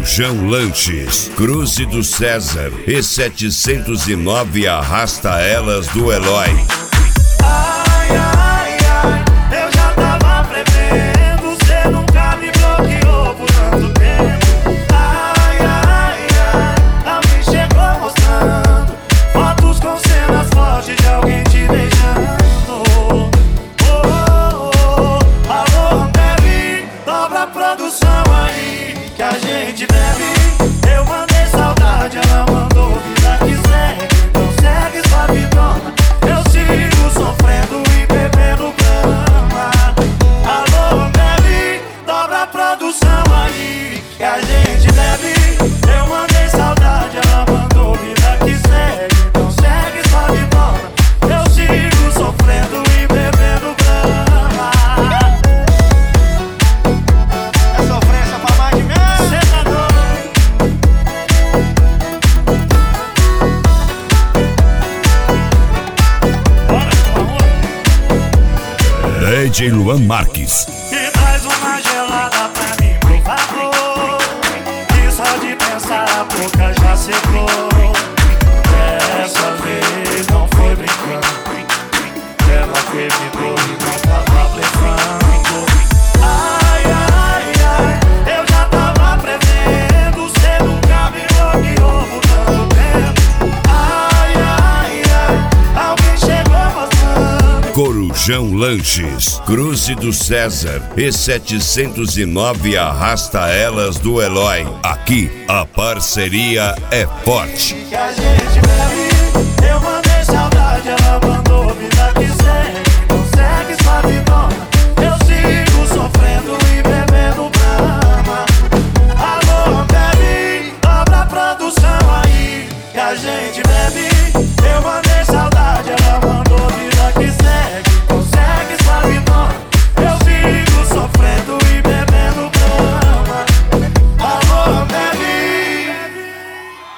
Corujão Lanches, Cruze do César e 709 Arrasta Elas do Eloy. Ai, ai, ai, eu já tava prevendo, cê nunca me bloqueou por tanto tempo. Ai, ai, ai, alguém chegou mostrando fotos com cenas fortes de alguém te beijando. Alô, Ambev, dobra a produção aí que a gente bebe. Eu mandei saudade, ela mandou vida que segue. Então segue sua vidona, eu sigo sofrendo e bebendo grama. Alô, Ambev, dobra a produção aí que a gente bebe. Eu mandei saudade, ela mandou vida que segue. Então segue sua vidona, eu sigo sofrendo e bebendo grama. É sofrência pra mais de mim. Cê tá doido? DJ Luan Marques. E traz uma gelada pra mim, por favor. Que só de pensar a boca já secou. Dessa vez não foi brincando, ela terminou e não tava blefando. Ai, ai, ai, eu já tava prevendo, cê nunca me bloqueou por tanto tempo. Ai, ai, ai, alguém chegou mostrando. Corujão Lanches, Cruze do César e 709 Arrasta Elas do Eloy. Aqui a parceria é forte. Que a gente bebe, eu mandei saudade, ela mandou